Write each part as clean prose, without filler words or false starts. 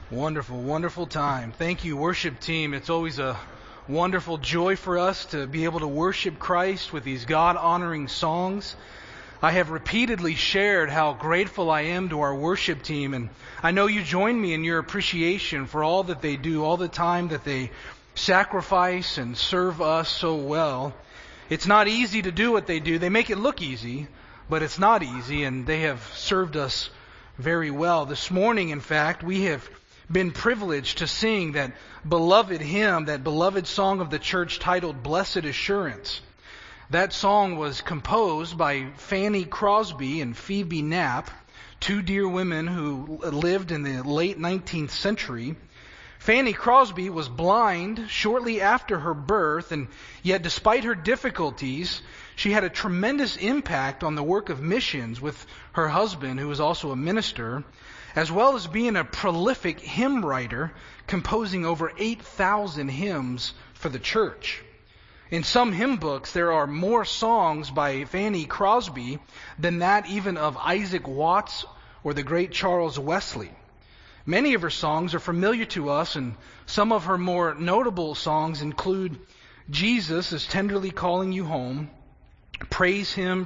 Wonderful, wonderful time. Thank you, worship team. It's always a wonderful joy for us to be able to worship Christ with these God-honoring songs. I have repeatedly shared how grateful I am to our worship team, and I know you join me in your appreciation for all that they do, all the time that they sacrifice and serve us so well. It's not easy to do what they do. They make it look easy, but it's not easy, and they have served us very well. This morning, in fact, we have been privileged to sing that beloved hymn, that beloved song of the church titled Blessed Assurance. That song was composed by Fanny Crosby and Phoebe Knapp, two dear women who lived in the late 19th century. Fanny Crosby was blind shortly after her birth, and yet despite her difficulties, she had a tremendous impact on the work of missions with her husband, who was also a minister, as well as being a prolific hymn writer, composing over 8,000 hymns for the church. In some hymn books, there are more songs by Fanny Crosby than that even of Isaac Watts or the great Charles Wesley. Many of her songs are familiar to us, and some of her more notable songs include Jesus is tenderly calling you home, Praise Him,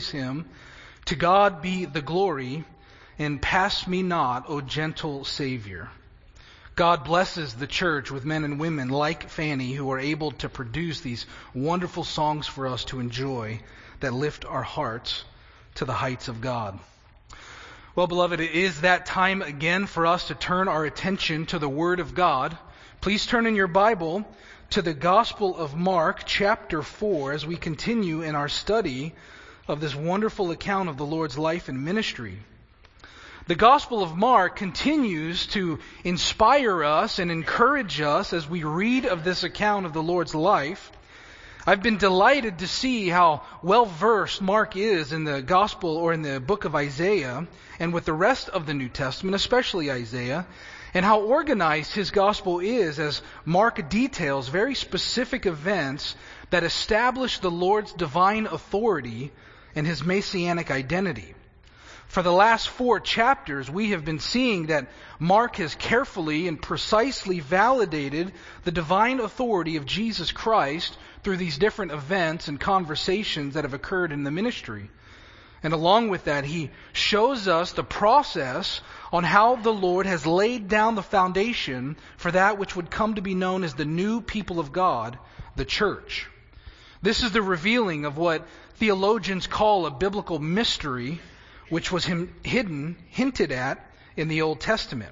To God be the glory, and Pass me not, O gentle Savior. God blesses the church with men and women like Fanny who are able to produce these wonderful songs for us to enjoy that lift our hearts to the heights of God. Well, beloved, it is that time again for us to turn our attention to the Word of God. Please turn in your Bible to the Gospel of Mark, chapter 4, as we continue in our study of this wonderful account of the Lord's life and ministry. The Gospel of Mark continues to inspire us and encourage us as we read of this account of the Lord's life. I've been delighted to see how well-versed Mark is in the Gospel or in the book of Isaiah and with the rest of the New Testament, especially Isaiah, and how organized his Gospel is as Mark details very specific events that establish the Lord's divine authority and His messianic identity. For the last 4 chapters, we have been seeing that Mark has carefully and precisely validated the divine authority of Jesus Christ through these different events and conversations that have occurred in the ministry. And along with that, he shows us the process on how the Lord has laid down the foundation for that which would come to be known as the new people of God, the church. This is the revealing of what theologians call a biblical mystery, which was hinted at in the Old Testament.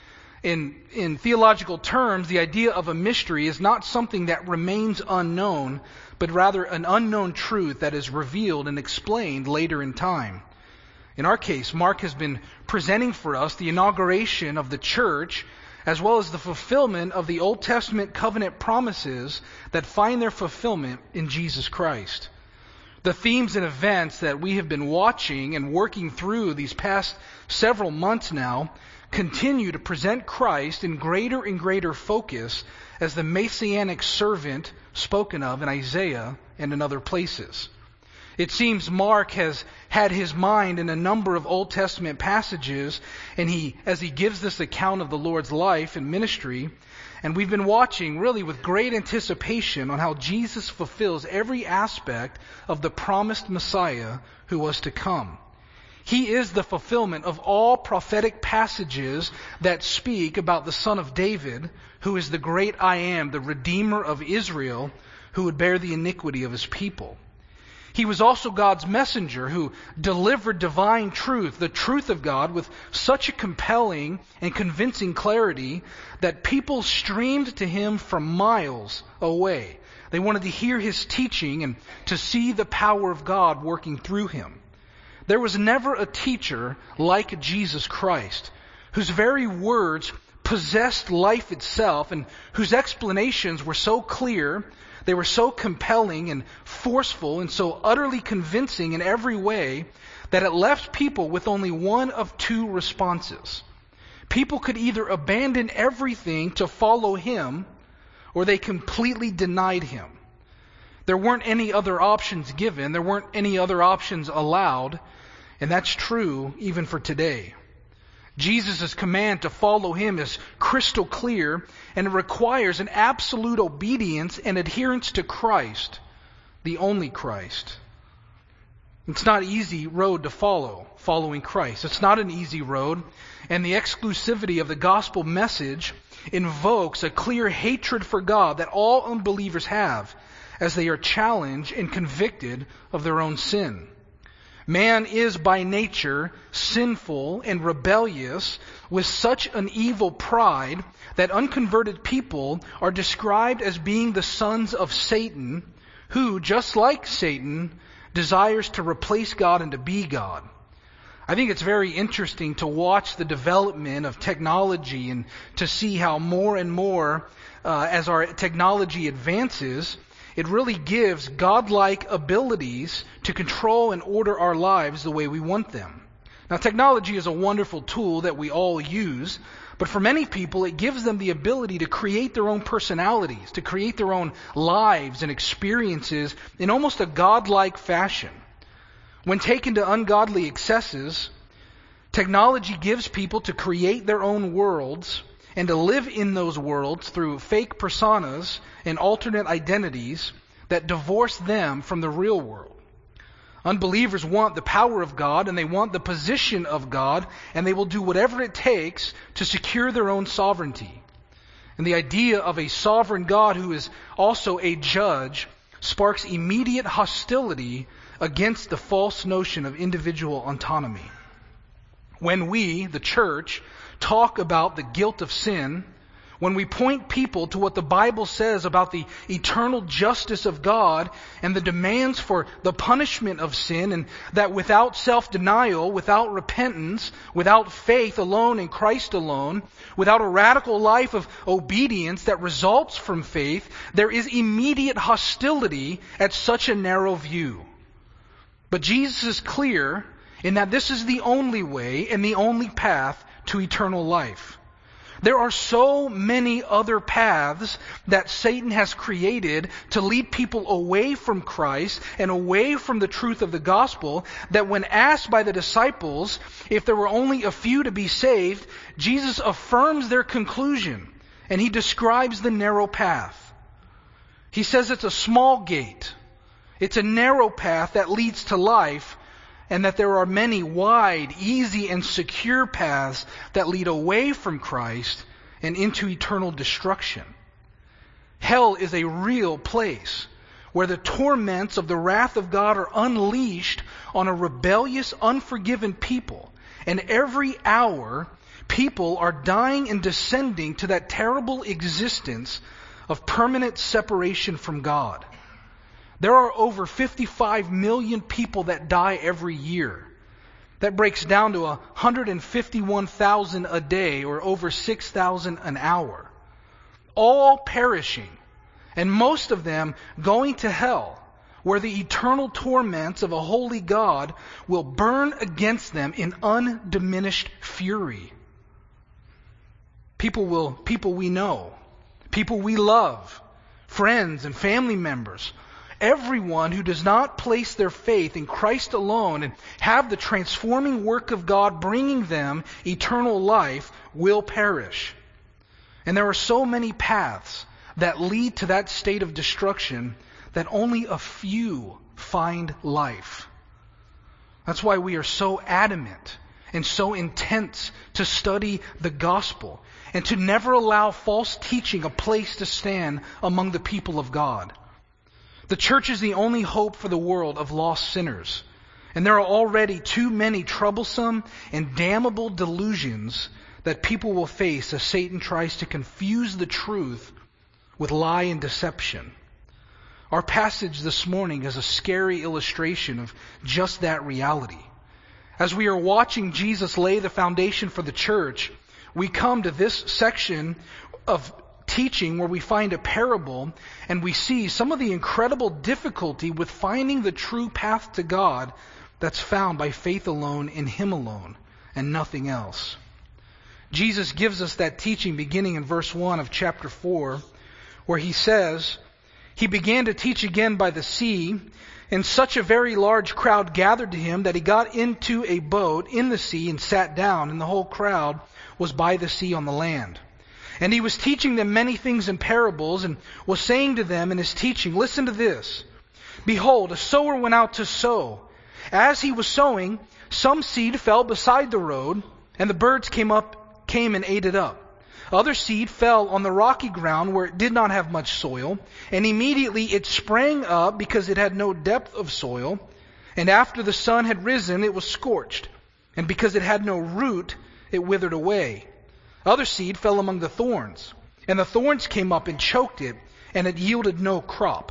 In theological terms, the idea of a mystery is not something that remains unknown, but rather an unknown truth that is revealed and explained later in time. In our case, Mark has been presenting for us the inauguration of the church, as well as the fulfillment of the Old Testament covenant promises that find their fulfillment in Jesus Christ. The themes and events that we have been watching and working through these past several months now continue to present Christ in greater and greater focus as the messianic servant spoken of in Isaiah and in other places. It seems Mark has had his mind in a number of Old Testament passages, and as he gives this account of the Lord's life and ministry, and we've been watching really with great anticipation on how Jesus fulfills every aspect of the promised Messiah who was to come. He is the fulfillment of all prophetic passages that speak about the Son of David, who is the great I Am, the Redeemer of Israel, who would bear the iniquity of His people. He was also God's messenger who delivered divine truth, the truth of God, with such a compelling and convincing clarity that people streamed to Him from miles away. They wanted to hear His teaching and to see the power of God working through Him. There was never a teacher like Jesus Christ, whose very words possessed life itself and whose explanations were so clear, they were so compelling and forceful and so utterly convincing in every way that it left people with only one of 2 responses. People could either abandon everything to follow Him, or they completely denied Him. There weren't any other options given. There weren't any other options allowed. And that's true even for today. Jesus' command to follow him is crystal clear, and it requires an absolute obedience and adherence to Christ, the only Christ. It's not an easy road to follow, following Christ. It's not an easy road, and the exclusivity of the gospel message invokes a clear hatred for God that all unbelievers have as they are challenged and convicted of their own sin. Man is by nature sinful and rebellious with such an evil pride that unconverted people are described as being the sons of Satan, who, just like Satan, desires to replace God and to be God. I think it's very interesting to watch the development of technology and to see how more and more, as our technology advances, it really gives godlike abilities to control and order our lives the way we want them. Now, technology is a wonderful tool that we all use, but for many people, it gives them the ability to create their own personalities, to create their own lives and experiences in almost a godlike fashion. When taken to ungodly excesses, technology gives people to create their own worlds and to live in those worlds through fake personas and alternate identities that divorce them from the real world. Unbelievers want the power of God and they want the position of God, and they will do whatever it takes to secure their own sovereignty. And the idea of a sovereign God who is also a judge sparks immediate hostility against the false notion of individual autonomy. When we, the church, talk about the guilt of sin, when we point people to what the Bible says about the eternal justice of God and the demands for the punishment of sin, and that without self-denial, without repentance, without faith alone in Christ alone, without a radical life of obedience that results from faith, there is immediate hostility at such a narrow view. But Jesus is clear in that this is the only way and the only path to eternal life. There are so many other paths that Satan has created to lead people away from Christ and away from the truth of the gospel, that when asked by the disciples if there were only a few to be saved, Jesus affirms their conclusion, and he describes the narrow path. He says it's a small gate. It's a narrow path that leads to life, and that there are many wide, easy, and secure paths that lead away from Christ and into eternal destruction. Hell is a real place where the torments of the wrath of God are unleashed on a rebellious, unforgiven people. And every hour, people are dying and descending to that terrible existence of permanent separation from God. There are over 55 million people that die every year. That breaks down to 151,000 a day, or over 6,000 an hour. All perishing, and most of them going to hell, where the eternal torments of a holy God will burn against them in undiminished fury. People we know, people we love, friends and family members, everyone who does not place their faith in Christ alone and have the transforming work of God bringing them eternal life will perish. And there are so many paths that lead to that state of destruction that only a few find life. That's why we are so adamant and so intense to study the gospel and to never allow false teaching a place to stand among the people of God. The church is the only hope for the world of lost sinners. And there are already too many troublesome and damnable delusions that people will face as Satan tries to confuse the truth with lie and deception. Our passage this morning is a scary illustration of just that reality. As we are watching Jesus lay the foundation for the church, we come to this section of teaching where we find a parable and we see some of the incredible difficulty with finding the true path to God that's found by faith alone in Him alone and nothing else. Jesus gives us that teaching beginning in verse 1 of chapter 4, where He says, he began to teach again by the sea, and such a very large crowd gathered to him that he got into a boat in the sea and sat down, and the whole crowd was by the sea on the land. And he was teaching them many things in parables, and was saying to them in his teaching, listen to this. Behold, a sower went out to sow. As he was sowing, some seed fell beside the road, and the birds came and ate it up. Other seed fell on the rocky ground where it did not have much soil, and immediately it sprang up because it had no depth of soil. And after the sun had risen, it was scorched, and because it had no root, it withered away. Other seed fell among the thorns, and the thorns came up and choked it, and it yielded no crop.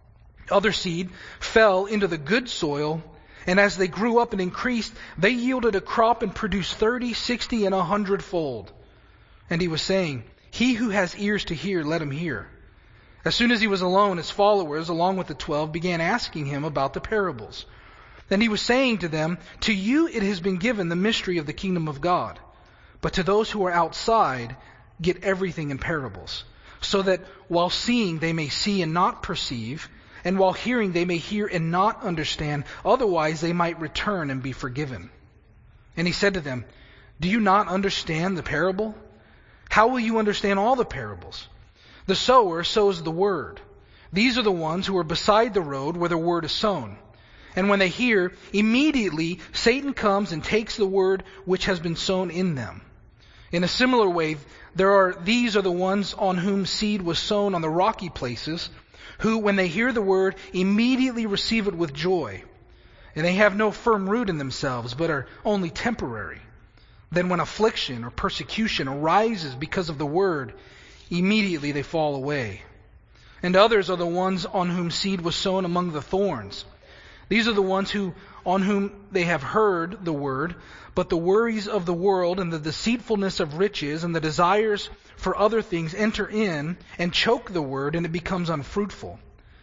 Other seed fell into the good soil, and as they grew up and increased, they yielded a crop and produced 30, 60, and 100-fold. And he was saying, he who has ears to hear, let him hear. As soon as he was alone, his followers, along with the 12, began asking him about the parables. Then he was saying to them, to you it has been given the mystery of the kingdom of God. But to those who are outside, get everything in parables, so that while seeing they may see and not perceive, and while hearing they may hear and not understand, otherwise they might return and be forgiven. And he said to them, do you not understand the parable? How will you understand all the parables? The sower sows the word. These are the ones who are beside the road where the word is sown. And when they hear, immediately Satan comes and takes the word which has been sown in them. In a similar way, these are the ones on whom seed was sown on the rocky places, who, when they hear the word, immediately receive it with joy. And they have no firm root in themselves, but are only temporary. Then when affliction or persecution arises because of the word, immediately they fall away. And others are the ones on whom seed was sown among the thorns. These are the ones on whom they have heard the word, but the worries of the world and the deceitfulness of riches and the desires for other things enter in and choke the word, and it becomes unfruitful.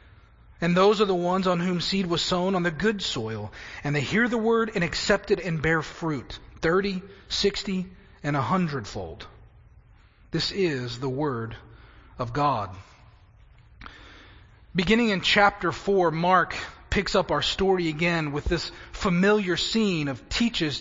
And those are the ones on whom seed was sown on the good soil, and they hear the word and accept it and bear fruit, 30, 60, and 100-fold. This is the word of God. Beginning in chapter 4, Mark picks up our story again with this familiar scene of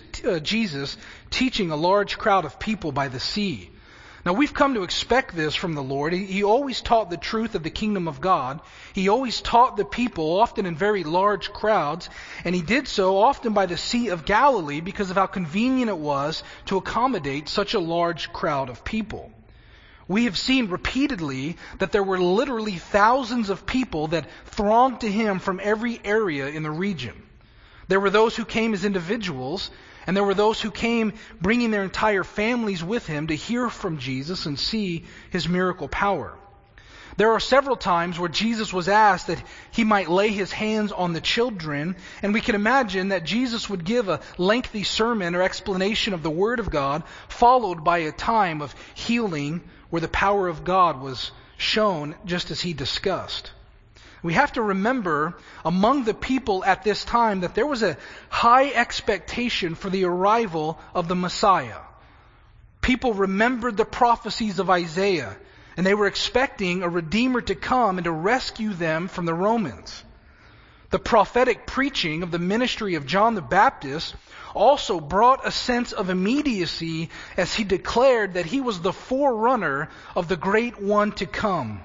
Jesus teaching a large crowd of people by the sea. Now, we've come to expect this from the Lord. He always taught the truth of the kingdom of God. He always taught the people, often in very large crowds, and he did so often by the Sea of Galilee because of how convenient it was to accommodate such a large crowd of people. We have seen repeatedly that there were literally thousands of people that thronged to him from every area in the region. There were those who came as individuals, and there were those who came bringing their entire families with him to hear from Jesus and see his miracle power. There are several times where Jesus was asked that he might lay his hands on the children, and we can imagine that Jesus would give a lengthy sermon or explanation of the Word of God, followed by a time of healing where the power of God was shown just as he discussed. We have to remember among the people at this time that there was a high expectation for the arrival of the Messiah. People remembered the prophecies of Isaiah, and they were expecting a Redeemer to come and to rescue them from the Romans. The prophetic preaching of the ministry of John the Baptist also brought a sense of immediacy as he declared that he was the forerunner of the great one to come.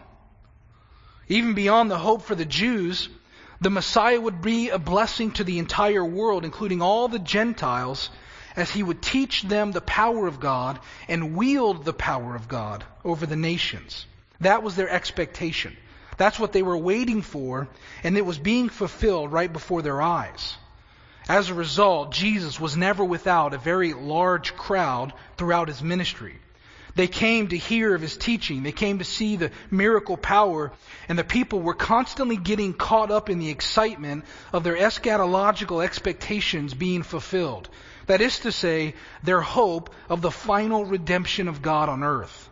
Even beyond the hope for the Jews, the Messiah would be a blessing to the entire world, including all the Gentiles, as he would teach them the power of God and wield the power of God over the nations. That was their expectation. That's what they were waiting for, and it was being fulfilled right before their eyes. As a result, Jesus was never without a very large crowd throughout his ministry. They came to hear of his teaching. They came to see the miracle power, and the people were constantly getting caught up in the excitement of their eschatological expectations being fulfilled. That is to say, their hope of the final redemption of God on earth.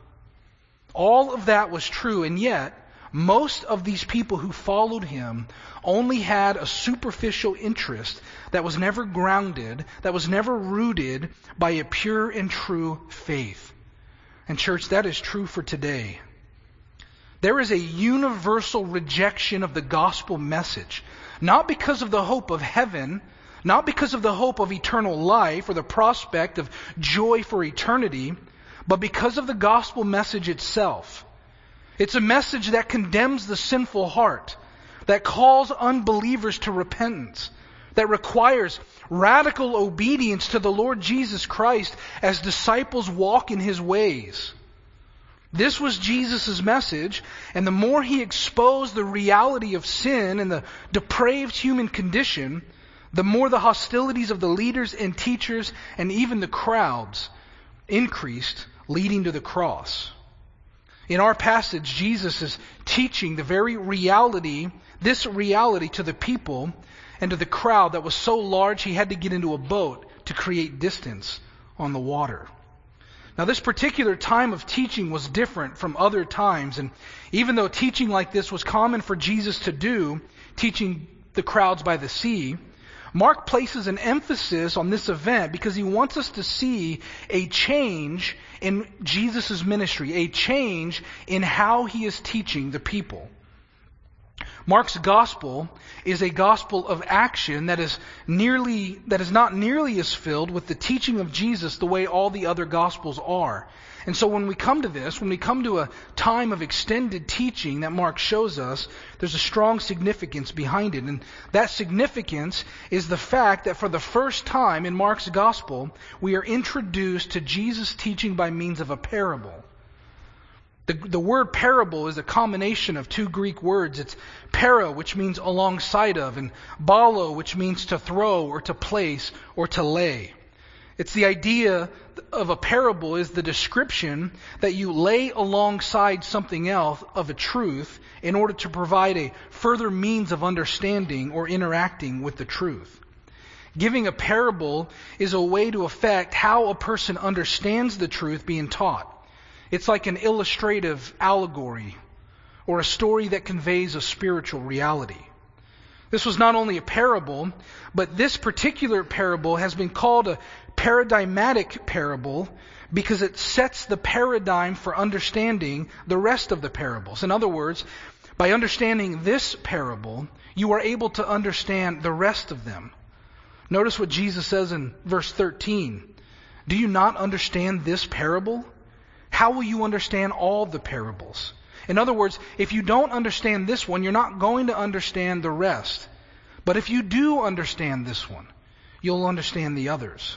All of that was true, and yet most of these people who followed him only had a superficial interest that was never grounded, that was never rooted by a pure and true faith. And church, that is true for today. There is a universal rejection of the gospel message, not because of the hope of heaven, not because of the hope of eternal life or the prospect of joy for eternity, but because of the gospel message itself. It's a message that condemns the sinful heart, that calls unbelievers to repentance, that requires radical obedience to the Lord Jesus Christ as disciples walk in His ways. This was Jesus' message, and the more He exposed the reality of sin and the depraved human condition, the more the hostilities of the leaders and teachers and even the crowds increased, leading to the cross. In our passage, Jesus is teaching the very reality, this reality to the people and to the crowd that was so large he had to get into a boat to create distance on the water. Now, this particular time of teaching was different from other times, and even though teaching like this was common for Jesus to do, teaching the crowds by the sea, Mark places an emphasis on this event because he wants us to see a change in Jesus' ministry, a change in how He is teaching the people. Mark's gospel is a gospel of action that is not nearly as filled with the teaching of Jesus the way all the other gospels are. And so when we come to this, when we come to a time of extended teaching that Mark shows us, there's a strong significance behind it. And that significance is the fact that for the first time in Mark's gospel, we are introduced to Jesus' teaching by means of a parable. The word parable is a combination of two Greek words. It's para, which means alongside of, and balo, which means to throw or to place or to lay. It's the idea of a parable is the description that you lay alongside something else of a truth in order to provide a further means of understanding or interacting with the truth. Giving a parable is a way to affect how a person understands the truth being taught. It's like an illustrative allegory or a story that conveys a spiritual reality. This was not only a parable, but this particular parable has been called a paradigmatic parable because it sets the paradigm for understanding the rest of the parables. In other words, by understanding this parable, you are able to understand the rest of them. Notice what Jesus says in verse 13. Do you not understand this parable? How will you understand all the parables? In other words, if you don't understand this one, you're not going to understand the rest. But if you do understand this one, you'll understand the others.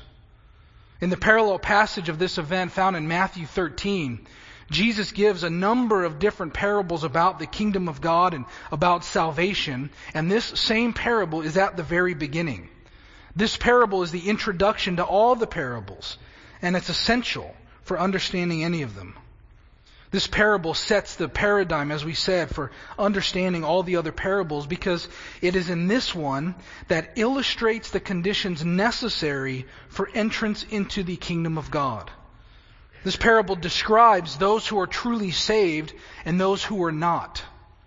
In the parallel passage of this event found in Matthew 13, Jesus gives a number of different parables about the kingdom of God and about salvation, and this same parable is at the very beginning. This parable is the introduction to all the parables, and it's essential for understanding any of them. This parable sets the paradigm, as we said, for understanding all the other parables because it is in this one that illustrates the conditions necessary for entrance into the kingdom of God. This parable describes those who are truly saved and those who are not.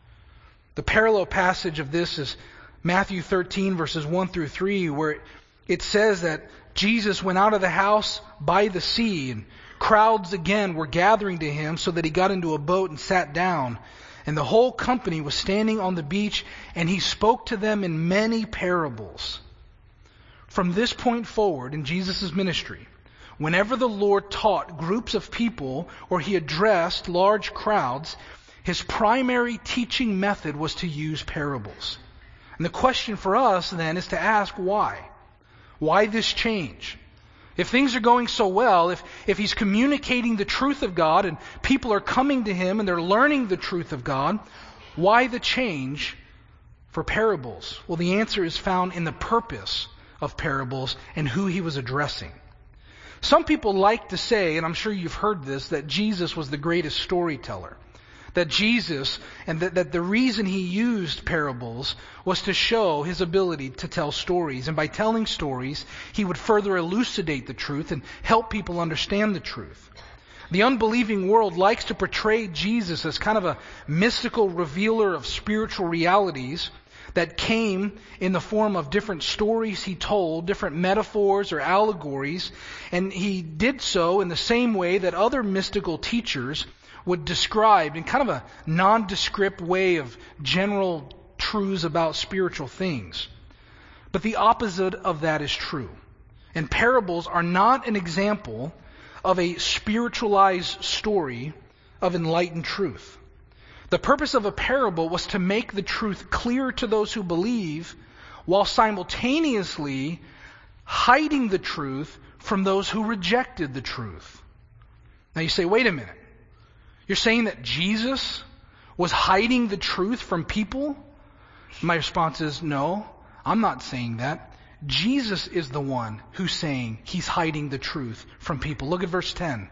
The parallel passage of this is Matthew 13 verses 1 through 3, where it says that Jesus went out of the house by the sea, and crowds again were gathering to him, so that he got into a boat and sat down. And the whole company was standing on the beach, and he spoke to them in many parables. From this point forward in Jesus' ministry, whenever the Lord taught groups of people or he addressed large crowds, his primary teaching method was to use parables. And the question for us then is to ask why? Why this change? If things are going so well, if he's communicating the truth of God and people are coming to him and they're learning the truth of God, why the change for parables? Well, the answer is found in the purpose of parables and who he was addressing. Some people like to say, and I'm sure you've heard this, that Jesus was the greatest storyteller. That Jesus, and that the reason he used parables was to show his ability to tell stories. And by telling stories, he would further elucidate the truth and help people understand the truth. The unbelieving world likes to portray Jesus as kind of a mystical revealer of spiritual realities that came in the form of different stories he told, different metaphors or allegories. And he did so in the same way that other mystical teachers would describe in kind of a nondescript way of general truths about spiritual things. But the opposite of that is true. And parables are not an example of a spiritualized story of enlightened truth. The purpose of a parable was to make the truth clear to those who believe, while simultaneously hiding the truth from those who rejected the truth. Now you say, wait a minute. You're saying that Jesus was hiding the truth from people? My response is, no, I'm not saying that. Jesus is the one who's saying he's hiding the truth from people. Look at verse 10.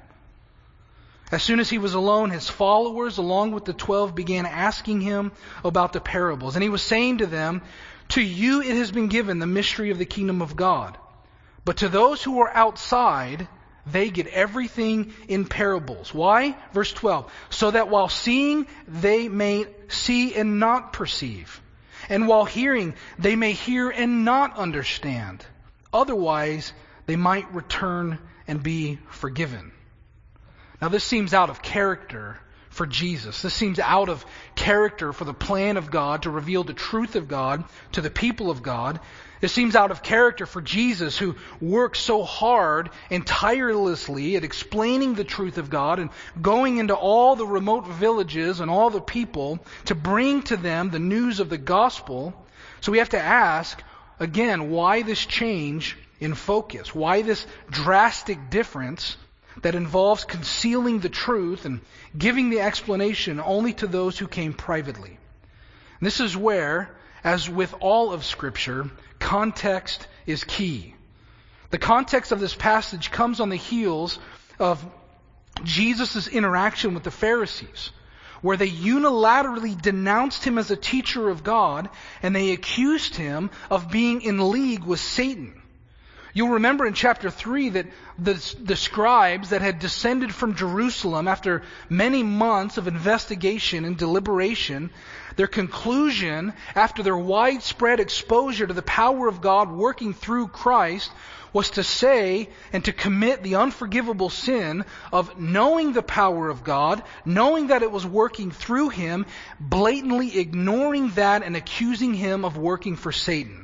As soon as he was alone, his followers, along with the 12, began asking him about the parables. And he was saying to them, to you it has been given the mystery of the kingdom of God. But to those who are outside, they get everything in parables. Why? Verse 12. So that while seeing, they may see and not perceive. And while hearing, they may hear and not understand. Otherwise, they might return and be forgiven. Now this seems out of character for Jesus. This seems out of character for the plan of God to reveal the truth of God to the people of God. It seems out of character for Jesus, who works so hard and tirelessly at explaining the truth of God and going into all the remote villages and all the people to bring to them the news of the gospel. So we have to ask, again, why this change in focus? Why this drastic difference that involves concealing the truth and giving the explanation only to those who came privately? And this is where, as with all of Scripture, context is key. The context of this passage comes on the heels of Jesus' interaction with the Pharisees, where they unilaterally denounced him as a teacher of God, and they accused him of being in league with Satan. You'll remember in chapter 3 that the scribes that had descended from Jerusalem after many months of investigation and deliberation, their conclusion after their widespread exposure to the power of God working through Christ was to say and to commit the unforgivable sin of knowing the power of God, knowing that it was working through him, blatantly ignoring that and accusing him of working for Satan.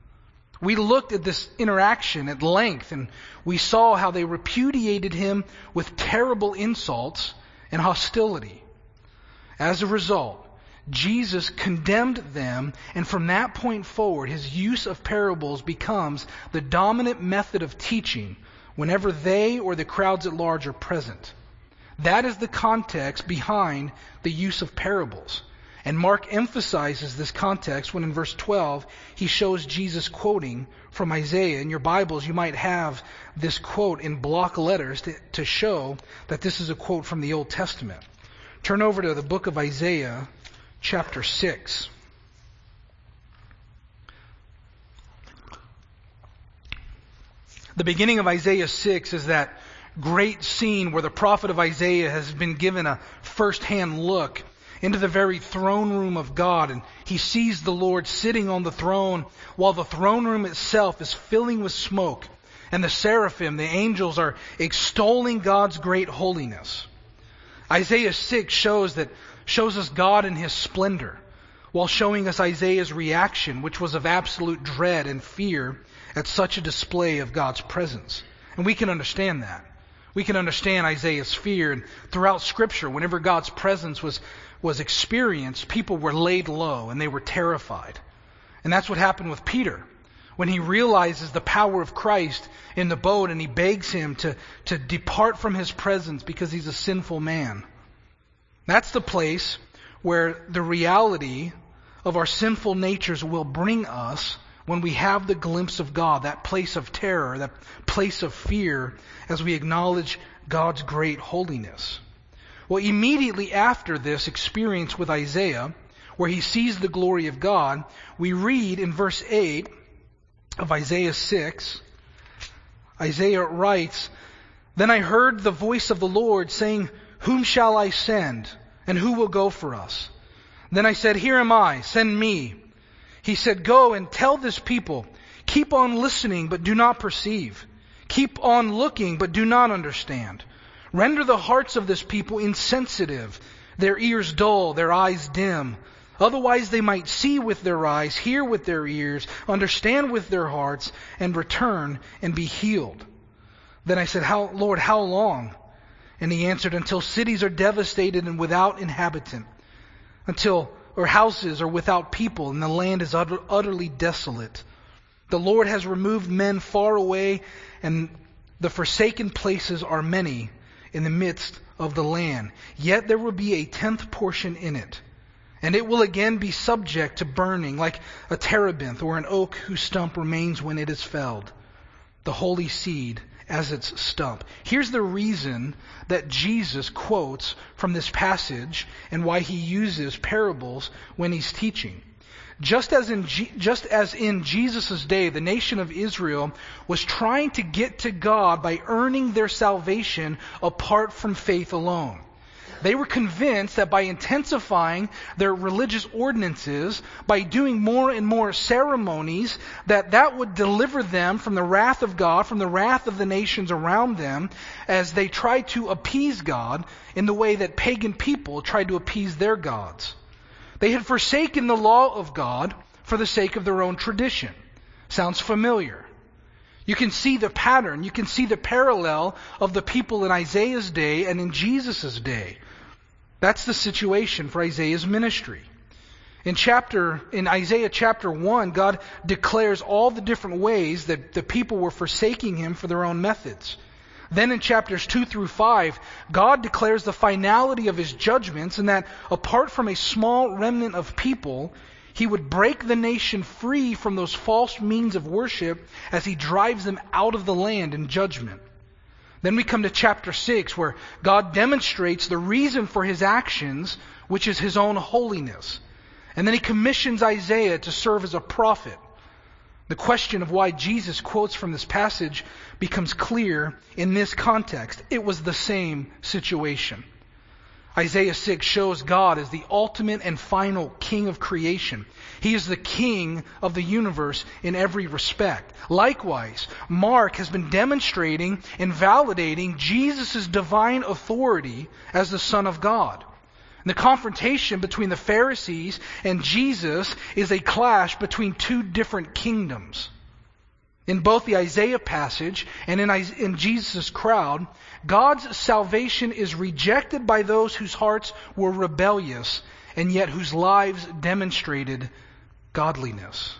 We looked at this interaction at length, and we saw how they repudiated him with terrible insults and hostility. As a result, Jesus condemned them, and from that point forward, his use of parables becomes the dominant method of teaching whenever they or the crowds at large are present. That is the context behind the use of parables. And Mark emphasizes this context when in verse 12 he shows Jesus quoting from Isaiah. In your Bibles you might have this quote in block letters to show that this is a quote from the Old Testament. Turn over to the book of Isaiah, chapter 6. The beginning of Isaiah 6 is that great scene where the prophet of Isaiah has been given a first-hand look into the very throne room of God, and he sees the Lord sitting on the throne while the throne room itself is filling with smoke, and the seraphim, the angels, are extolling God's great holiness. Isaiah 6 shows us God in his splendor, while showing us Isaiah's reaction, which was of absolute dread and fear at such a display of God's presence. And we can understand that. We can understand Isaiah's fear, and throughout Scripture, whenever God's presence was experienced, people were laid low and they were terrified. And that's what happened with Peter. When he realizes the power of Christ in the boat and he begs him to depart from his presence because he's a sinful man. That's the place where the reality of our sinful natures will bring us when we have the glimpse of God, that place of terror, that place of fear, as we acknowledge God's great holiness. Well, immediately after this experience with Isaiah, where he sees the glory of God, we read in verse 8 of Isaiah 6, Isaiah writes, "Then I heard the voice of the Lord saying, 'Whom shall I send? And who will go for us?' Then I said, 'Here am I, send me.' He said, 'Go and tell this people, keep on listening, but do not perceive. Keep on looking, but do not understand. Render the hearts of this people insensitive, their ears dull, their eyes dim. Otherwise they might see with their eyes, hear with their ears, understand with their hearts, and return and be healed. Then I said, Lord, how long? And he answered, until cities are devastated and without inhabitant, until houses are without people, and the land is utterly desolate. The Lord has removed men far away, and the forsaken places are many in the midst of the land. Yet there will be a 10th portion in it, and it will again be subject to burning, like a terebinth or an oak whose stump remains when it is felled, the holy seed as its stump. Here's the reason that Jesus quotes from this passage and why he uses parables when he's teaching. Just as in Jesus' day, the nation of Israel was trying to get to God by earning their salvation apart from faith alone. They were convinced that by intensifying their religious ordinances, by doing more and more ceremonies, that would deliver them from the wrath of God, from the wrath of the nations around them, as they tried to appease God in the way that pagan people tried to appease their gods. They had forsaken the law of God for the sake of their own tradition. Sounds familiar. You can see the pattern, you can see the parallel of the people in Isaiah's day and in Jesus' day. That's the situation for Isaiah's ministry. In Isaiah chapter 1, God declares all the different ways that the people were forsaking Him for their own methods. Then in chapters 2 through 5, God declares the finality of His judgments, and that apart from a small remnant of people, He would break the nation free from those false means of worship as He drives them out of the land in judgment. Then we come to chapter 6, where God demonstrates the reason for His actions, which is His own holiness. And then He commissions Isaiah to serve as a prophet. The question of why Jesus quotes from this passage becomes clear in this context. It was the same situation. Isaiah 6 shows God as the ultimate and final king of creation. He is the king of the universe in every respect. Likewise, Mark has been demonstrating and validating Jesus' divine authority as the Son of God. And the confrontation between the Pharisees and Jesus is a clash between two different kingdoms. In both the Isaiah passage and in Jesus' crowd, God's salvation is rejected by those whose hearts were rebellious and yet whose lives demonstrated godliness.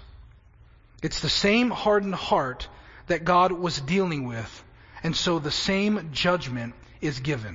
It's the same hardened heart that God was dealing with, and so the same judgment is given.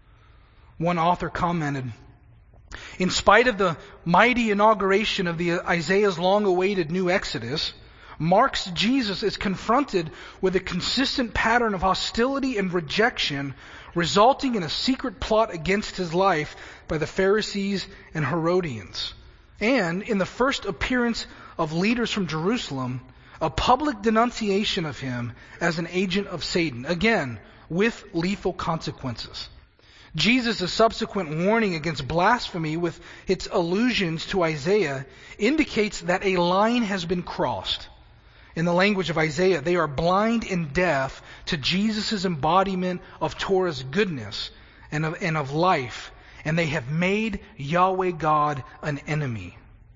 One author commented, in spite of the mighty inauguration of Isaiah's long-awaited new Exodus, Mark's Jesus is confronted with a consistent pattern of hostility and rejection, resulting in a secret plot against his life by the Pharisees and Herodians. And in the first appearance of leaders from Jerusalem, a public denunciation of him as an agent of Satan, again, with lethal consequences. Jesus' subsequent warning against blasphemy with its allusions to Isaiah indicates that a line has been crossed. In the language of Isaiah, they are blind and deaf to Jesus' embodiment of Torah's goodness and of life, and they have made Yahweh God an enemy.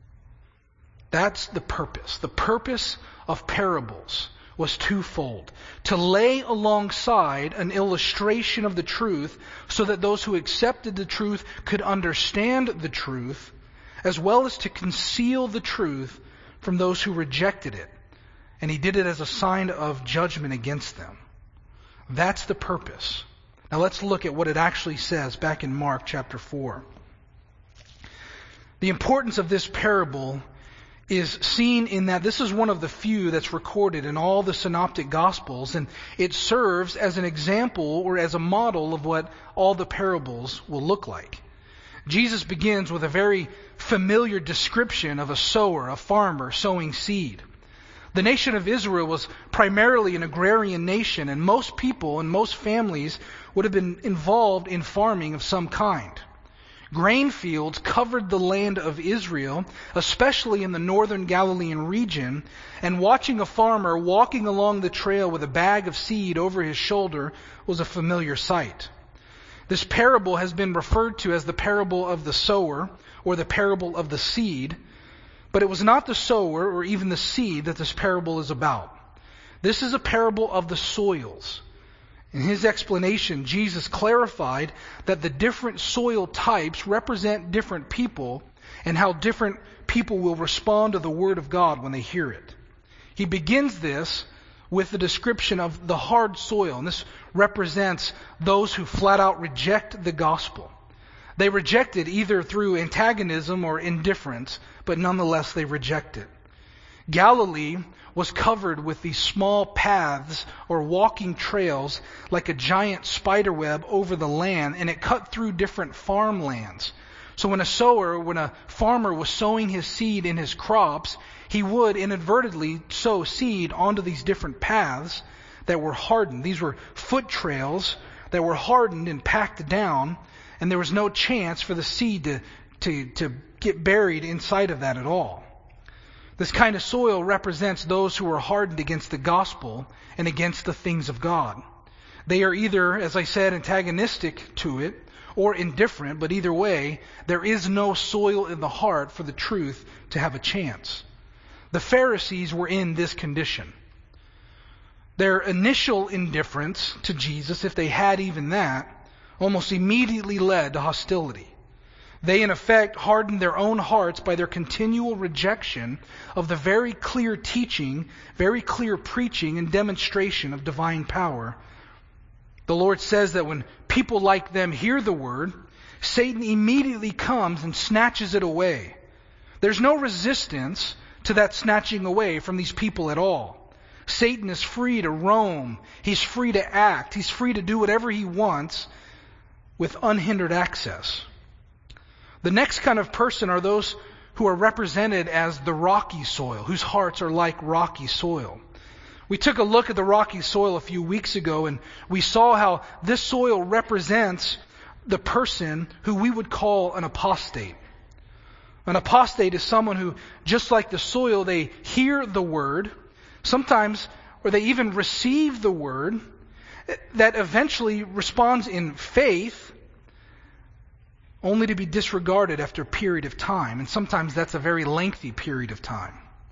That's the purpose. The purpose of parables was twofold: to lay alongside an illustration of the truth so that those who accepted the truth could understand the truth, as well as to conceal the truth from those who rejected it. And He did it as a sign of judgment against them. That's the purpose. Now let's look at what it actually says back in Mark chapter 4. The importance of this parable is seen in that this is one of the few that's recorded in all the synoptic gospels, and it serves as an example or as a model of what all the parables will look like. Jesus begins with a very familiar description of a sower, a farmer sowing seed. The nation of Israel was primarily an agrarian nation, and most people and most families would have been involved in farming of some kind. Grain fields covered the land of Israel, especially in the northern Galilean region, and watching a farmer walking along the trail with a bag of seed over his shoulder was a familiar sight. This parable has been referred to as the parable of the sower or the parable of the seed, but it was not the sower or even the seed that this parable is about. This is a parable of the soils. In his explanation, Jesus clarified that the different soil types represent different people and how different people will respond to the Word of God when they hear it. He begins this with the description of the hard soil, and this represents those who flat out reject the gospel. They reject it either through antagonism or indifference, but nonetheless they reject it. Galilee was covered with these small paths or walking trails like a giant spider web over the land, and it cut through different farmlands. So when a farmer was sowing his seed in his crops, he would inadvertently sow seed onto these different paths that were hardened. These were foot trails that were hardened and packed down, and there was no chance for the seed to get buried inside of that at all. This kind of soil represents those who are hardened against the gospel and against the things of God. They are either, as I said, antagonistic to it or indifferent, but either way, there is no soil in the heart for the truth to have a chance. The Pharisees were in this condition. Their initial indifference to Jesus, if they had even that, almost immediately led to hostility. They, in effect, hardened their own hearts by their continual rejection of the very clear teaching, very clear preaching and demonstration of divine power. The Lord says that when people like them hear the word, Satan immediately comes and snatches it away. There's no resistance to that snatching away from these people at all. Satan is free to roam. He's free to act. He's free to do whatever he wants with unhindered access. The next kind of person are those who are represented as the rocky soil, whose hearts are like rocky soil. We took a look at the rocky soil a few weeks ago, and we saw how this soil represents the person who we would call an apostate. An apostate is someone who, just like the soil, they hear the word, sometimes, or they even receive the word, that eventually responds in faith, only to be disregarded after a period of time. And sometimes that's a very lengthy period of time.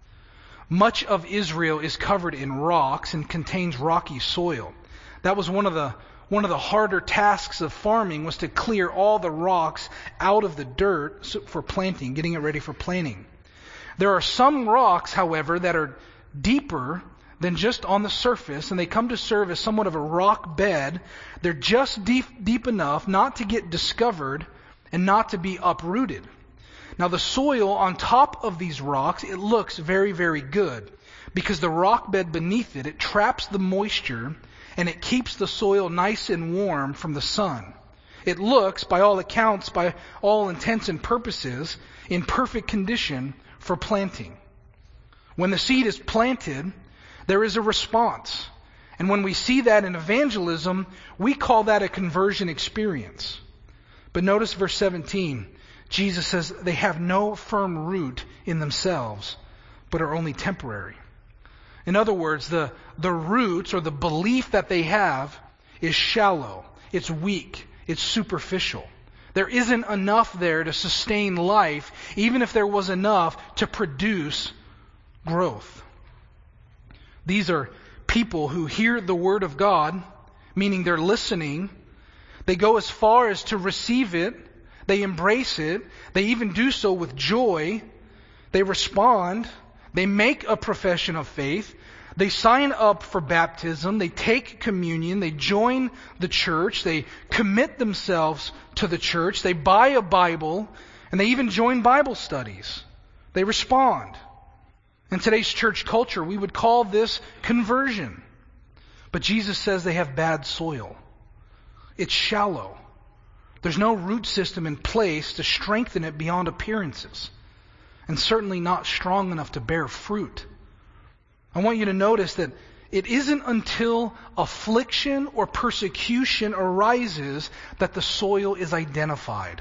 Much of Israel is covered in rocks and contains rocky soil. That was one of the harder tasks of farming, was to clear all the rocks out of the dirt for planting, getting it ready for planting. There are some rocks, however, that are deeper than just on the surface, and they come to serve as somewhat of a rock bed. They're just deep enough not to get discovered and not to be uprooted. Now the soil on top of these rocks, it looks very, very good, because the rock bed beneath it traps the moisture and it keeps the soil nice and warm from the sun. It looks, by all accounts, by all intents and purposes, in perfect condition for planting. When the seed is planted, there is a response. And when we see that in evangelism, we call that a conversion experience. But notice verse 17. Jesus says they have no firm root in themselves, but are only temporary. In other words, the roots or the belief that they have is shallow, it's weak, it's superficial. There isn't enough there to sustain life, even if there was enough to produce growth. These are people who hear the word of God, meaning they're listening. They go as far as to receive it. They embrace it. They even do so with joy. They respond. They make a profession of faith. They sign up for baptism. They take communion. They join the church. They commit themselves to the church. They buy a Bible. And they even join Bible studies. They respond. In today's church culture, we would call this conversion. But Jesus says they have bad soil. It's shallow. There's no root system in place to strengthen it beyond appearances, and certainly not strong enough to bear fruit. I want you to notice that it isn't until affliction or persecution arises that the soil is identified.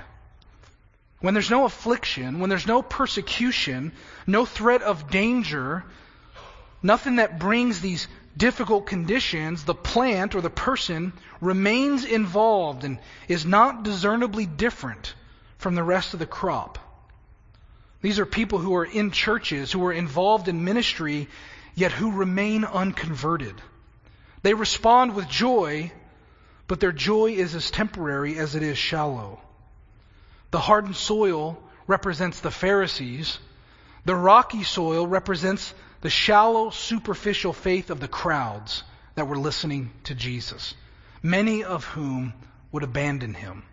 When there's no affliction, when there's no persecution, no threat of danger, nothing that brings these difficult conditions, the plant or the person remains involved and is not discernibly different from the rest of the crop. These are people who are in churches, who are involved in ministry, yet who remain unconverted. They respond with joy, but their joy is as temporary as it is shallow. The hardened soil represents the Pharisees. The rocky soil represents the shallow, superficial faith of the crowds that were listening to Jesus, many of whom would abandon him.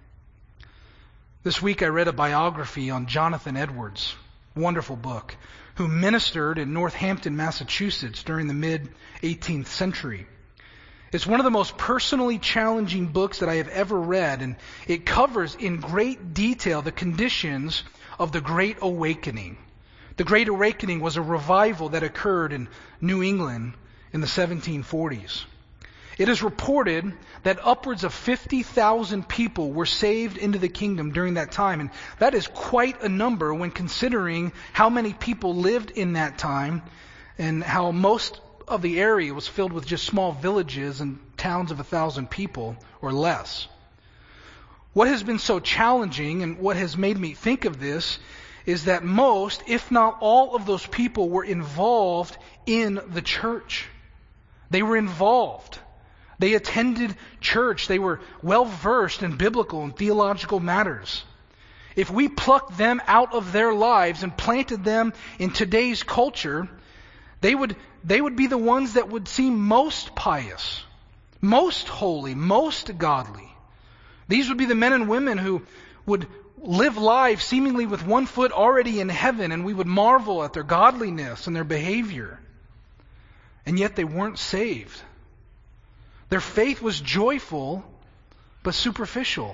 This week I read a biography on Jonathan Edwards, wonderful book, who ministered in Northampton, Massachusetts during the mid-18th century. It's one of the most personally challenging books that I have ever read, and it covers in great detail the conditions of the Great Awakening. The Great Awakening was a revival that occurred in New England in the 1740s. It is reported that upwards of 50,000 people were saved into the kingdom during that time, and that is quite a number when considering how many people lived in that time and how most of the area was filled with just small villages and towns of 1,000 people or less. What has been so challenging and what has made me think of this is that most, if not all, of those people were involved in the church. They were involved. They attended church. They were well versed in biblical and theological matters. If we plucked them out of their lives and planted them in today's culture, they would be the ones that would seem most pious, most holy, most godly. These would be the men and women who would live lives seemingly with one foot already in heaven, and we would marvel at their godliness and their behavior. And yet they weren't saved. Their faith was joyful, but superficial.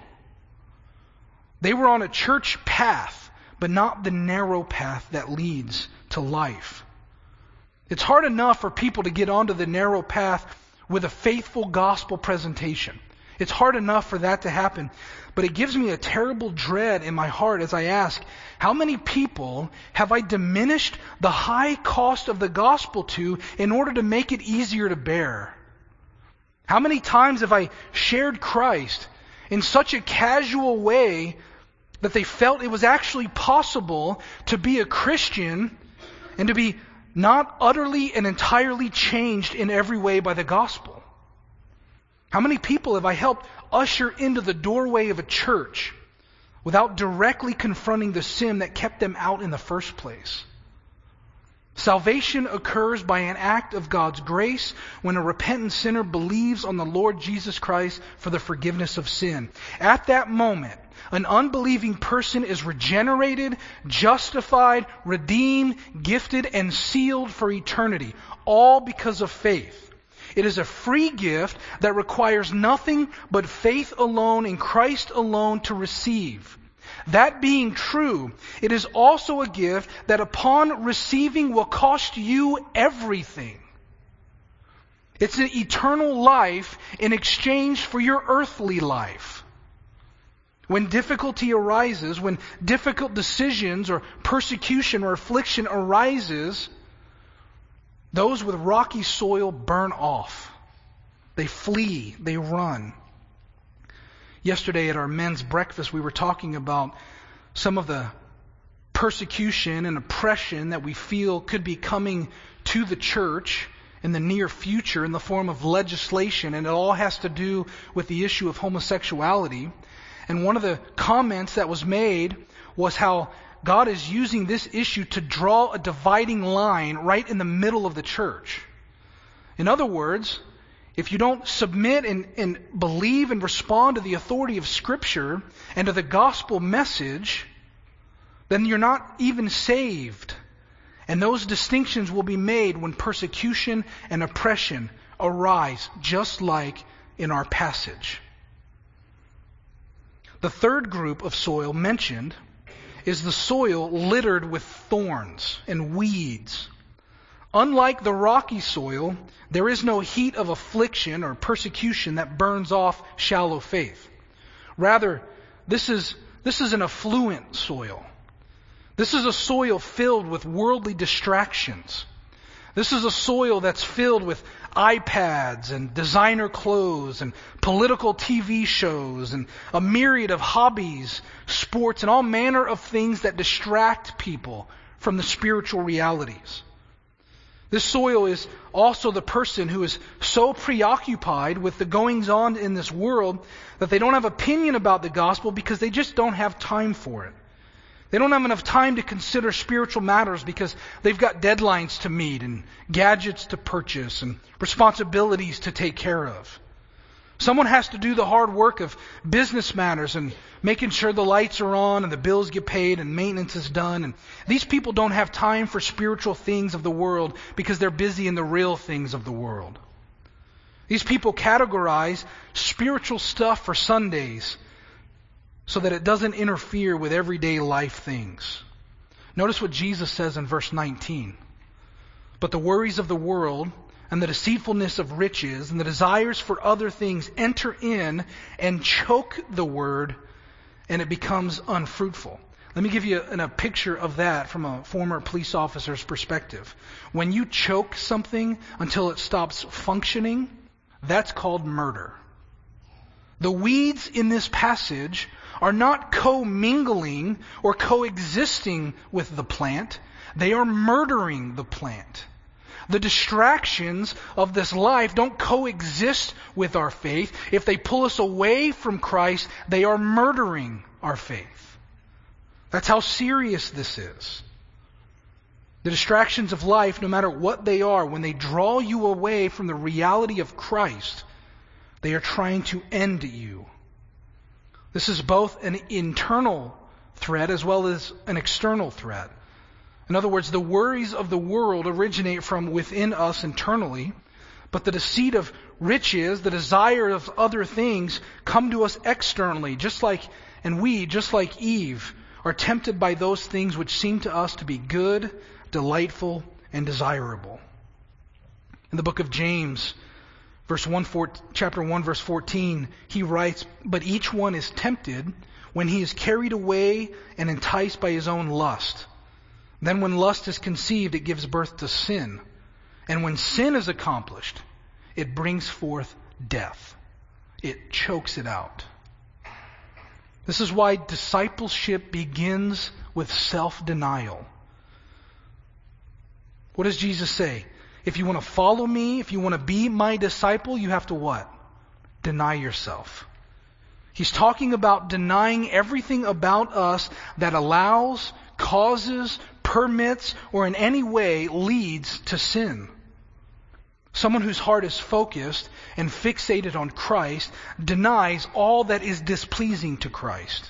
They were on a church path, but not the narrow path that leads to life. It's hard enough for people to get onto the narrow path with a faithful gospel presentation. It's hard enough for that to happen, but it gives me a terrible dread in my heart as I ask, how many people have I diminished the high cost of the gospel to in order to make it easier to bear? How many times have I shared Christ in such a casual way that they felt it was actually possible to be a Christian and to be not utterly and entirely changed in every way by the gospel? How many people have I helped usher into the doorway of a church without directly confronting the sin that kept them out in the first place? Salvation occurs by an act of God's grace when a repentant sinner believes on the Lord Jesus Christ for the forgiveness of sin. At that moment, an unbelieving person is regenerated, justified, redeemed, gifted, and sealed for eternity, all because of faith. It is a free gift that requires nothing but faith alone in Christ alone to receive. That being true, it is also a gift that upon receiving will cost you everything. It's an eternal life in exchange for your earthly life. When difficulty arises, when difficult decisions or persecution or affliction arises, those with rocky soil burn off. They flee, they run. Yesterday at our men's breakfast, we were talking about some of the persecution and oppression that we feel could be coming to the church in the near future in the form of legislation, and it all has to do with the issue of homosexuality. And one of the comments that was made was how God is using this issue to draw a dividing line right in the middle of the church. In other words, if you don't submit and believe and respond to the authority of Scripture and to the gospel message, then you're not even saved. And those distinctions will be made when persecution and oppression arise, just like in our passage. The third group of soil mentioned is the soil littered with thorns and weeds. Unlike the rocky soil, there is no heat of affliction or persecution that burns off shallow faith. Rather, this is an affluent soil. This is a soil filled with worldly distractions. This is a soil that's filled with iPads and designer clothes and political TV shows and a myriad of hobbies, sports, and all manner of things that distract people from the spiritual realities. This soil is also the person who is so preoccupied with the goings on in this world that they don't have opinion about the gospel because they just don't have time for it. They don't have enough time to consider spiritual matters because they've got deadlines to meet and gadgets to purchase and responsibilities to take care of. Someone has to do the hard work of business matters and making sure the lights are on and the bills get paid and maintenance is done. And these people don't have time for spiritual things of the world because they're busy in the real things of the world. These people categorize spiritual stuff for Sundays so that it doesn't interfere with everyday life things. Notice what Jesus says in verse 19. But the worries of the world and the deceitfulness of riches and the desires for other things enter in and choke the word, and it becomes unfruitful. Let me give you a picture of that from a former police officer's perspective. When you choke something until it stops functioning, that's called murder. The weeds in this passage are not co-mingling or coexisting with the plant. They are murdering the plant. The distractions of this life don't coexist with our faith. If they pull us away from Christ, they are murdering our faith. That's how serious this is. The distractions of life, no matter what they are, when they draw you away from the reality of Christ, they are trying to end you. This is both an internal threat as well as an external threat. In other words, the worries of the world originate from within us internally, but the deceit of riches, the desire of other things, come to us externally, just like Eve, are tempted by those things which seem to us to be good, delightful, and desirable. In the book of James, chapter 1, verse 14, he writes, "But each one is tempted when he is carried away and enticed by his own lust. Then when lust is conceived, it gives birth to sin. And when sin is accomplished, it brings forth death." It chokes it out. This is why discipleship begins with self-denial. What does Jesus say? If you want to follow me, if you want to be my disciple, you have to what? Deny yourself. He's talking about denying everything about us that allows, causes, permits, or in any way leads to sin. Someone whose heart is focused and fixated on Christ denies all that is displeasing to Christ.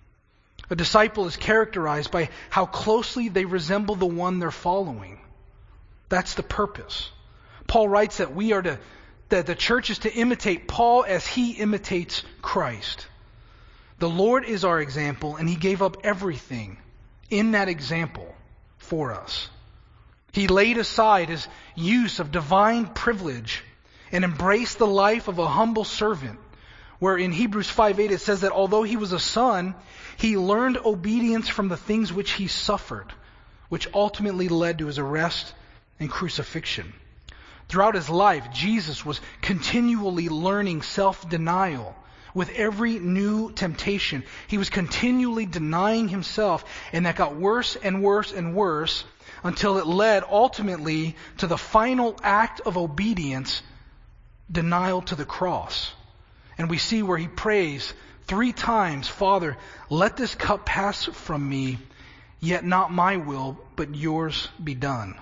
A disciple is characterized by how closely they resemble the one they're following. That's the purpose. Paul writes that that the church is to imitate Paul as he imitates Christ. The Lord is our example, and he gave up everything in that example for us. He laid aside his use of divine privilege and embraced the life of a humble servant, where in Hebrews 5:8 it says that although he was a son, he learned obedience from the things which he suffered, which ultimately led to his arrest and crucifixion. Throughout his life, Jesus was continually learning self-denial. With every new temptation, he was continually denying himself, and that got worse and worse and worse until it led ultimately to the final act of obedience, denial to the cross. And we see where he prays 3 times, "Father, let this cup pass from me, yet not my will, but yours be done."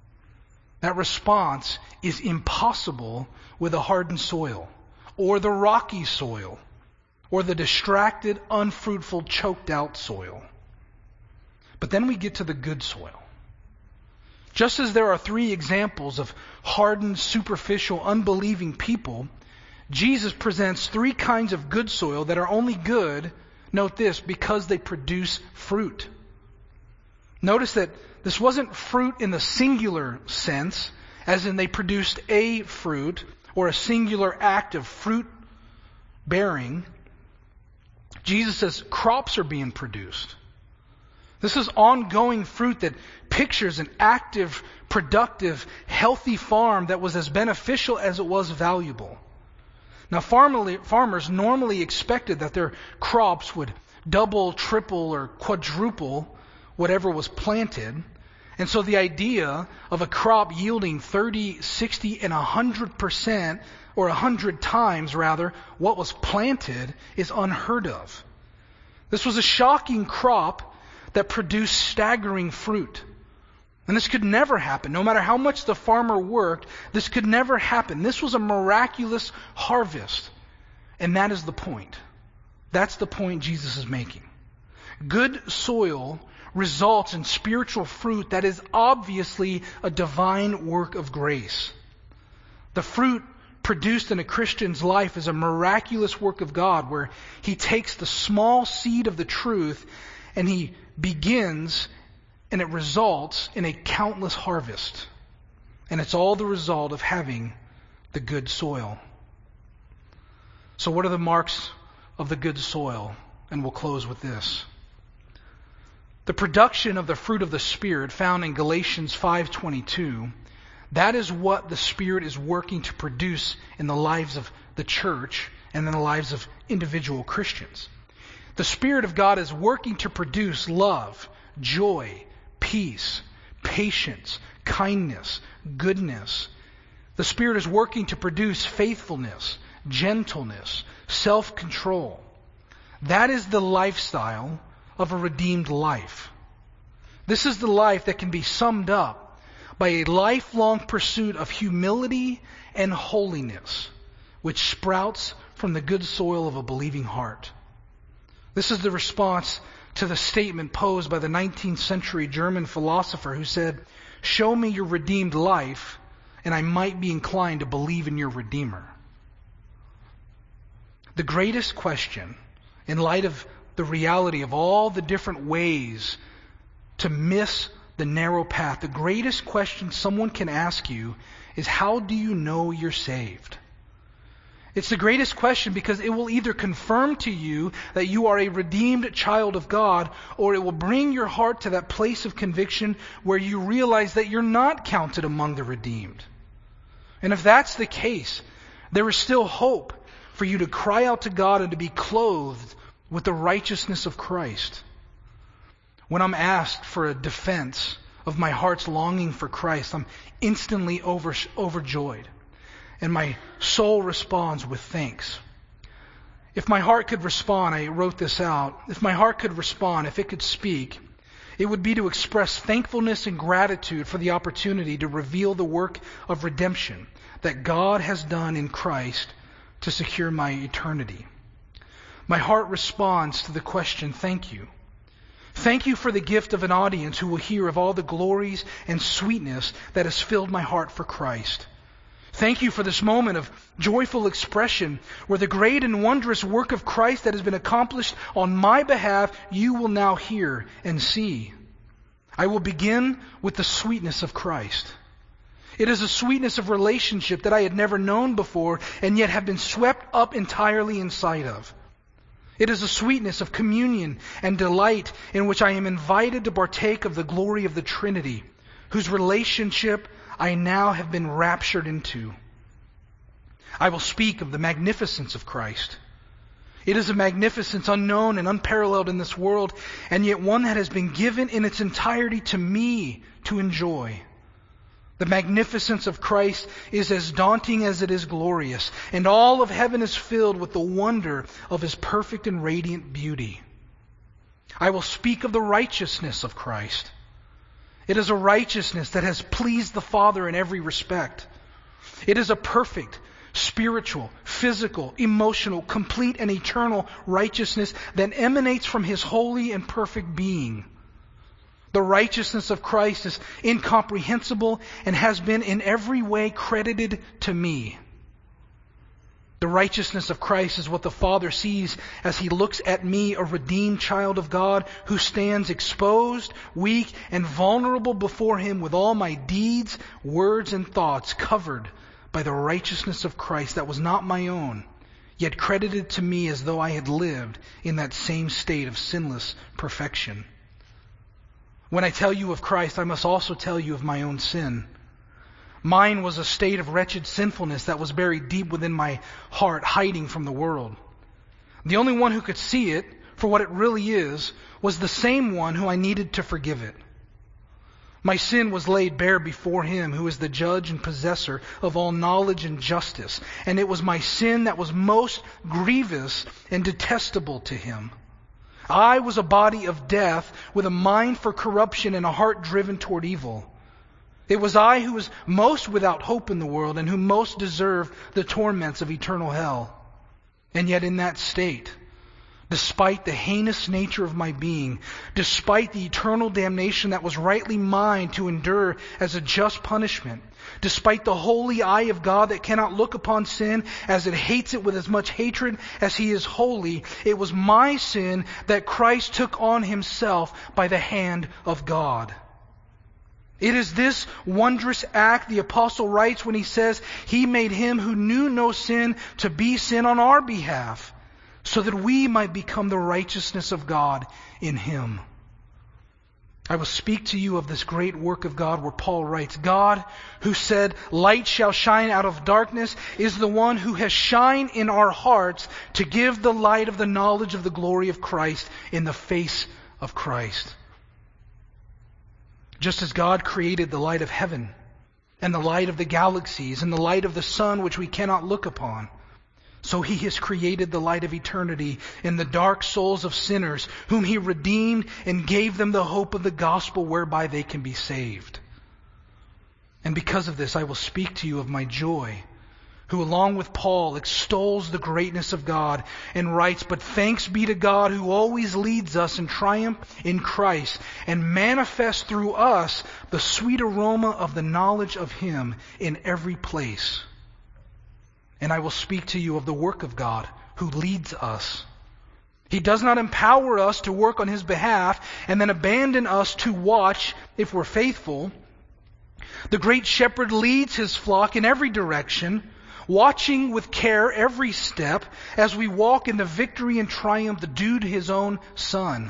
That response is impossible with a hardened soil, or the rocky soil, or the distracted, unfruitful, choked out soil. But then we get to the good soil. Just as there are 3 examples of hardened, superficial, unbelieving people, Jesus presents 3 kinds of good soil that are only good, note this, because they produce fruit. Notice that this wasn't fruit in the singular sense, as in they produced a fruit or a singular act of fruit bearing. Jesus says crops are being produced. This is ongoing fruit that pictures an active, productive, healthy farm that was as beneficial as it was valuable. Now, farmers normally expected that their crops would double, triple, or quadruple whatever was planted. And so the idea of a crop yielding 30, 60, and 100%, or 100 times rather, what was planted is unheard of. This was a shocking crop that produced staggering fruit. And this could never happen. No matter how much the farmer worked, this could never happen. This was a miraculous harvest. And that is the point. That's the point Jesus is making. Good soil results in spiritual fruit that is obviously a divine work of grace. The fruit produced in a Christian's life is a miraculous work of God where He takes the small seed of the truth and He begins and it results in a countless harvest. And it's all the result of having the good soil. So what are the marks of the good soil? And we'll close with this. The production of the fruit of the Spirit found in Galatians 5:22, that is what the Spirit is working to produce in the lives of the church and in the lives of individual Christians. The Spirit of God is working to produce love, joy, peace, patience, kindness, goodness. The Spirit is working to produce faithfulness, gentleness, self-control. That is the lifestyle of a redeemed life. This is the life that can be summed up by a lifelong pursuit of humility and holiness, which sprouts from the good soil of a believing heart. This is the response to the statement posed by the 19th century German philosopher who said, "Show me your redeemed life, and I might be inclined to believe in your Redeemer." The greatest question, in light of the reality of all the different ways to miss the narrow path, the greatest question someone can ask you is, how do you know you're saved? It's the greatest question because it will either confirm to you that you are a redeemed child of God, or it will bring your heart to that place of conviction where you realize that you're not counted among the redeemed. And if that's the case, there is still hope for you to cry out to God and to be clothed with the righteousness of Christ. When I'm asked for a defense of my heart's longing for Christ, I'm instantly overjoyed. And my soul responds with thanks. If my heart could respond, I wrote this out, if my heart could respond, if it could speak, it would be to express thankfulness and gratitude for the opportunity to reveal the work of redemption that God has done in Christ to secure my eternity. My heart responds to the question, thank you. Thank you for the gift of an audience who will hear of all the glories and sweetness that has filled my heart for Christ. Thank you for this moment of joyful expression where the great and wondrous work of Christ that has been accomplished on my behalf, you will now hear and see. I will begin with the sweetness of Christ. It is a sweetness of relationship that I had never known before and yet have been swept up entirely inside of. It is a sweetness of communion and delight in which I am invited to partake of the glory of the Trinity, whose relationship I now have been raptured into. I will speak of the magnificence of Christ. It is a magnificence unknown and unparalleled in this world, and yet one that has been given in its entirety to me to enjoy. The magnificence of Christ is as daunting as it is glorious, and all of heaven is filled with the wonder of His perfect and radiant beauty. I will speak of the righteousness of Christ. It is a righteousness that has pleased the Father in every respect. It is a perfect, spiritual, physical, emotional, complete and eternal righteousness that emanates from His holy and perfect being. The righteousness of Christ is incomprehensible and has been in every way credited to me. The righteousness of Christ is what the Father sees as He looks at me, a redeemed child of God, who stands exposed, weak, and vulnerable before Him with all my deeds, words, and thoughts covered by the righteousness of Christ that was not my own, yet credited to me as though I had lived in that same state of sinless perfection. When I tell you of Christ, I must also tell you of my own sin. Mine was a state of wretched sinfulness that was buried deep within my heart, hiding from the world. The only one who could see it for what it really is was the same one who I needed to forgive it. My sin was laid bare before Him who is the judge and possessor of all knowledge and justice, and it was my sin that was most grievous and detestable to Him. I was a body of death with a mind for corruption and a heart driven toward evil. It was I who was most without hope in the world and who most deserved the torments of eternal hell. And yet in that state, despite the heinous nature of my being, despite the eternal damnation that was rightly mine to endure as a just punishment, despite the holy eye of God that cannot look upon sin as it hates it with as much hatred as He is holy, it was my sin that Christ took on Himself by the hand of God. It is this wondrous act the apostle writes when he says, He made Him who knew no sin to be sin on our behalf, so that we might become the righteousness of God in Him. I will speak to you of this great work of God where Paul writes, God, who said, light shall shine out of darkness, is the one who has shined in our hearts to give the light of the knowledge of the glory of Christ in the face of Christ. Just as God created the light of heaven and the light of the galaxies and the light of the sun which we cannot look upon, so He has created the light of eternity in the dark souls of sinners whom He redeemed and gave them the hope of the gospel whereby they can be saved. And because of this, I will speak to you of my joy, who along with Paul extols the greatness of God and writes, but thanks be to God who always leads us in triumph in Christ and manifests through us the sweet aroma of the knowledge of Him in every place. And I will speak to you of the work of God who leads us. He does not empower us to work on His behalf and then abandon us to watch if we're faithful. The great shepherd leads His flock in every direction, watching with care every step as we walk in the victory and triumph due to His own Son.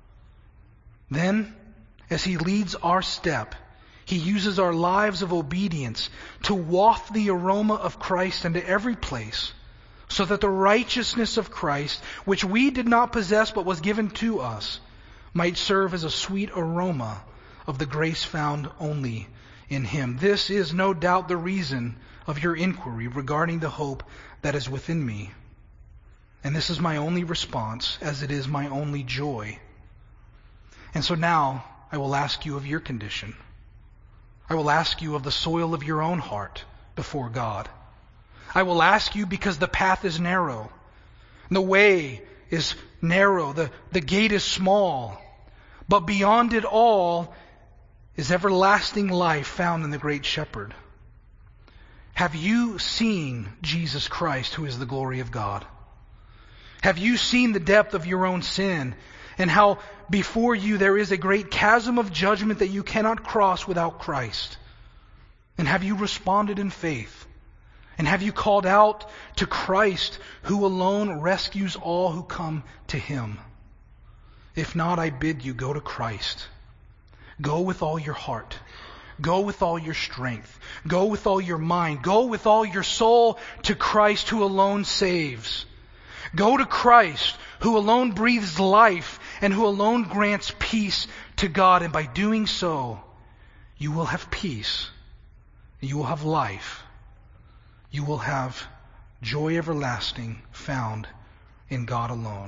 Then, as He leads our step, He uses our lives of obedience to waft the aroma of Christ into every place, so that the righteousness of Christ, which we did not possess but was given to us, might serve as a sweet aroma of the grace found only in Him. This is no doubt the reason of your inquiry regarding the hope that is within me. And this is my only response, as it is my only joy. And so now I will ask you of your condition. I will ask you of the soil of your own heart before God. I will ask you because the path is narrow. The way is narrow. The gate is small. But beyond it all is everlasting life found in the great shepherd. Have you seen Jesus Christ, who is the glory of God? Have you seen the depth of your own sin and how before you there is a great chasm of judgment that you cannot cross without Christ? And have you responded in faith? And have you called out to Christ, who alone rescues all who come to Him? If not, I bid you go to Christ. Go with all your heart. Go with all your strength. Go with all your mind. Go with all your soul to Christ who alone saves. Go to Christ who alone breathes life and who alone grants peace to God. And by doing so, you will have peace. You will have life. You will have joy everlasting found in God alone.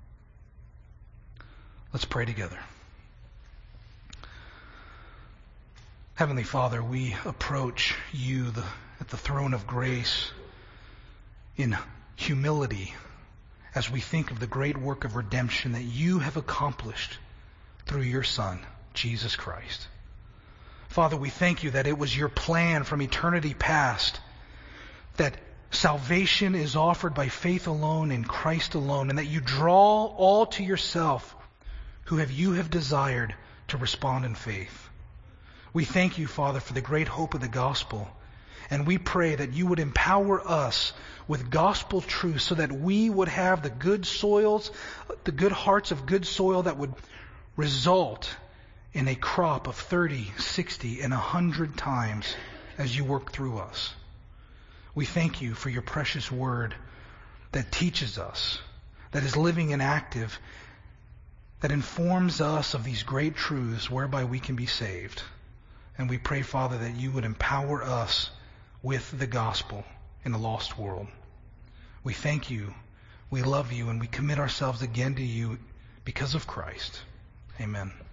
Let's pray together. Heavenly Father, we approach you at the throne of grace in humility as we think of the great work of redemption that you have accomplished through your Son, Jesus Christ. Father, we thank you that it was your plan from eternity past that salvation is offered by faith alone in Christ alone, and that you draw all to yourself who you have desired to respond in faith. We thank you, Father, for the great hope of the gospel. And we pray that you would empower us with gospel truth so that we would have the good soils, the good hearts of good soil that would result in a crop of 30, 60, and 100 times as you work through us. We thank you for your precious word that teaches us, that is living and active, that informs us of these great truths whereby we can be saved. And we pray, Father, that you would empower us with the gospel in a lost world. We thank you, we love you, and we commit ourselves again to you because of Christ. Amen.